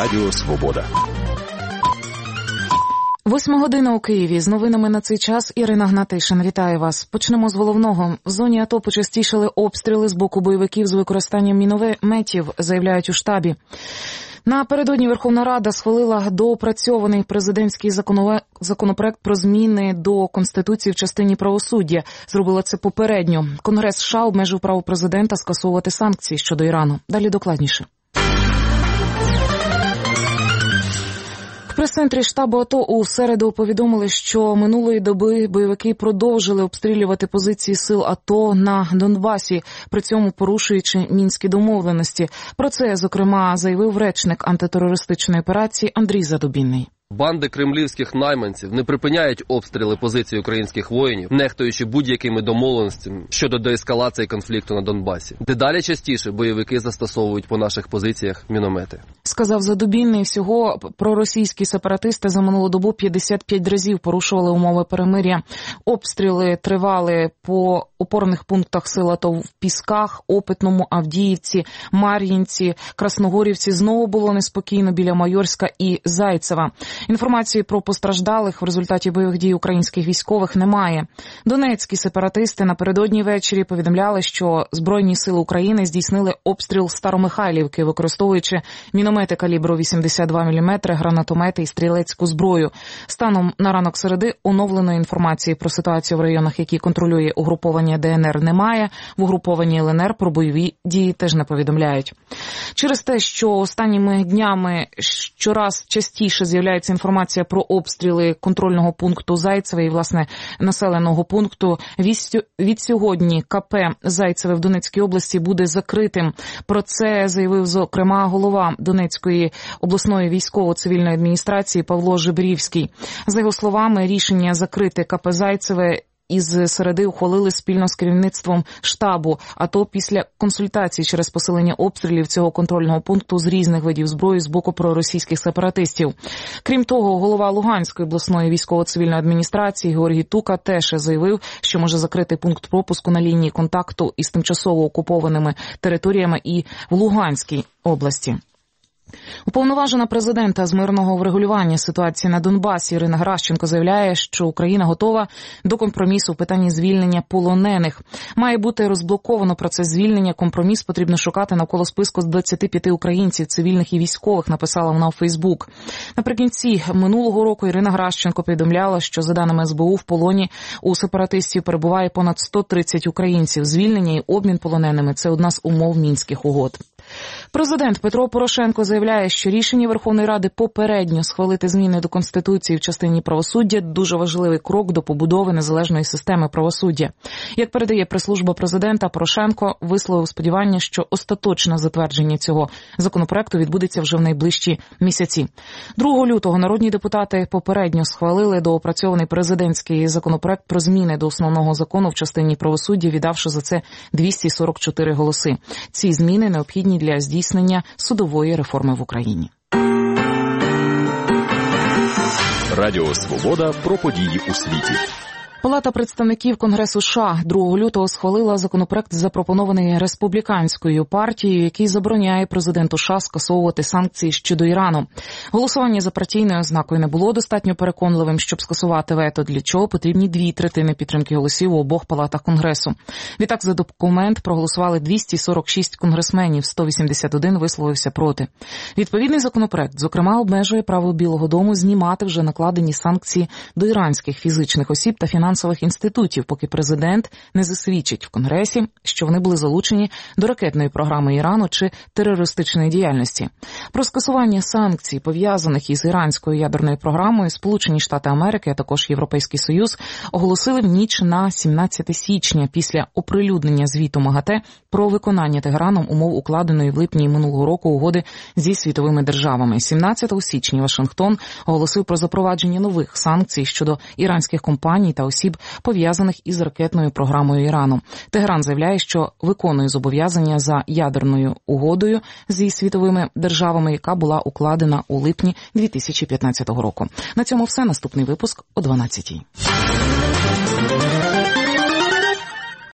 Радіо Свобода. 8 година у Києві. З новинами на цей час Ірина Гнатишин. Вітаю вас. Почнемо з головного. В зоні АТО почастішали обстріли з боку бойовиків з використанням мінометів, заявляють у штабі. Напередодні Верховна Рада схвалила доопрацьований президентський законопроект про зміни до Конституції в частині правосуддя. Зробила це попередньо. Конгрес США обмежив право президента скасовувати санкції щодо Ірану. Далі докладніше. В прес-центрі штабу АТО у середу повідомили, що минулої доби бойовики продовжили обстрілювати позиції сил АТО на Донбасі, при цьому порушуючи мінські домовленості. Про це, зокрема, заявив речник антитерористичної операції Андрій Задубінний. Банди кремлівських найманців не припиняють обстріли позицій українських воїнів, нехтуючи будь-якими домовленостями щодо деескалації конфлікту на Донбасі. Дедалі частіше бойовики застосовують по наших позиціях міномети. Сказав Задубінний, всього проросійські сепаратисти за минулу добу 55 разів порушували умови перемир'я. Обстріли тривали по опорних пунктах сил АТО в Пісках, Опитному, Авдіївці, Мар'їнці, Красногорівці. Знову було неспокійно біля Майорська і Зайцева. Інформації про постраждалих в результаті бойових дій українських військових немає. Донецькі сепаратисти напередодні ввечері повідомляли, що Збройні сили України здійснили обстріл Старомихайлівки, використовуючи міномети калібру 82 мм, гранатомети і стрілецьку зброю. Станом на ранок середи оновленої інформації про ситуацію в районах, які контролює угруповання ДНР, немає. В угрупованні ЛНР про бойові дії теж не повідомляють. Через те, що останніми днями щораз частіше з'являється інформація про обстріли контрольного пункту Зайцеве і, власне, населеного пункту, від сьогодні КП Зайцеве в Донецькій області буде закритим. Про це заявив, зокрема, голова Донецької обласної військово-цивільної адміністрації Павло Жебрівський. За його словами, рішення закрити КП Зайцеве із середи ухвалили спільно з керівництвом штабу, а то після консультацій через посилення обстрілів цього контрольного пункту з різних видів зброї з боку проросійських сепаратистів. Крім того, голова Луганської обласної військово-цивільної адміністрації Георгій Тука теж заявив, що може закрити пункт пропуску на лінії контакту із тимчасово окупованими територіями і в Луганській області. Уповноважена президента з мирного врегулювання ситуації на Донбасі Ірина Геращенко заявляє, що Україна готова до компромісу в питанні звільнення полонених. Має бути розблоковано процес звільнення. Компроміс потрібно шукати навколо списку з 25 українців, цивільних і військових, написала вона у Фейсбук. Наприкінці минулого року Ірина Геращенко повідомляла, що, за даними СБУ, в полоні у сепаратистів перебуває понад 130 українців. Звільнення і обмін полоненими – це одна з умов Мінських угод. Президент Петро Порошенко заявляє, що рішення Верховної Ради попередньо схвалити зміни до Конституції в частині правосуддя – дуже важливий крок до побудови незалежної системи правосуддя. Як передає прес-служба президента, Порошенко висловив сподівання, що остаточне затвердження цього законопроекту відбудеться вже в найближчі місяці. 2 лютого народні депутати попередньо схвалили доопрацьований президентський законопроект про зміни до основного закону в частині правосуддя, віддавши за це 244 голоси. Ці зміни необхідні для здійснення судової реформи в Україні. Радіо Свобода про події у світі. Палата представників Конгресу США 2 лютого схвалила законопроект, запропонований республіканською партією, який забороняє президенту США скасовувати санкції щодо Ірану. Голосування за партійною ознакою не було достатньо переконливим, щоб скасувати вето, для чого потрібні 2/3 підтримки голосів у обох палатах Конгресу. Відтак за документ проголосували 246 конгресменів, 181 висловився проти. Відповідний законопроект, зокрема, обмежує право Білого дому знімати вже накладені санкції до іранських фізичних осіб та фінансових інститутів, поки президент не засвідчить в Конгресі, що вони були залучені до ракетної програми Ірану чи терористичної діяльності. Про скасування санкцій, пов'язаних із іранською ядерною програмою, Сполучені Штати Америки, а також Європейський Союз оголосили в ніч на 17 січня після оприлюднення звіту МАГАТЕ про виконання Тегераном умов укладеної в липні минулого року угоди зі світовими державами. 17 січня Вашингтон оголосив про запровадження нових санкцій щодо іранських компаній та осіб, пов'язаних із ракетною програмою Ірану. Тегеран заявляє, що виконує зобов'язання за ядерною угодою зі світовими державами, яка була укладена у липні 2015 року. На цьому все. Наступний випуск о 12:00.